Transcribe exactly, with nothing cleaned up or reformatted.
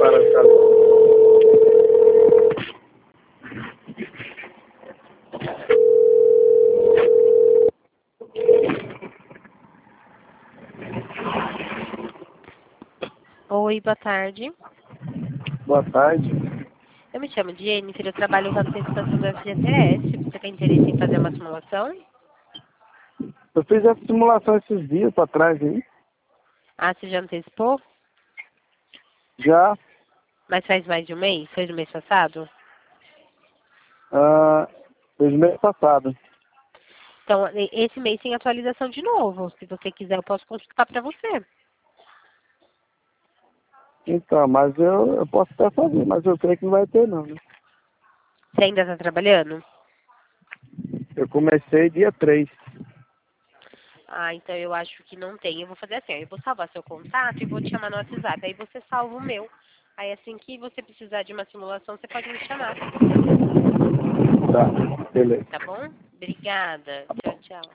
para casa. Oi, boa tarde. Boa tarde. Eu me chamo Jennifer, eu trabalho com a estação do F G T S. Você tem interesse em fazer uma simulação? Eu fiz essa simulação esses dias para trás aí. Ah, você já antecipou? Já. Mas faz mais de um mês? Foi no mês passado? Ah, desde o mês passado. Então, e- esse mês tem atualização de novo. Se você quiser, eu posso consultar para você. Então, mas eu, eu posso até fazer, mas eu creio que não vai ter não, né? Você ainda está trabalhando? Eu comecei dia três. Ah, então eu acho que não tem. Eu vou fazer assim, ó, eu vou salvar seu contato e vou te chamar no WhatsApp. Aí você salva o meu. Aí assim que você precisar de uma simulação, você pode me chamar. Tá, beleza. Tá bom? Obrigada. Tchau, tchau.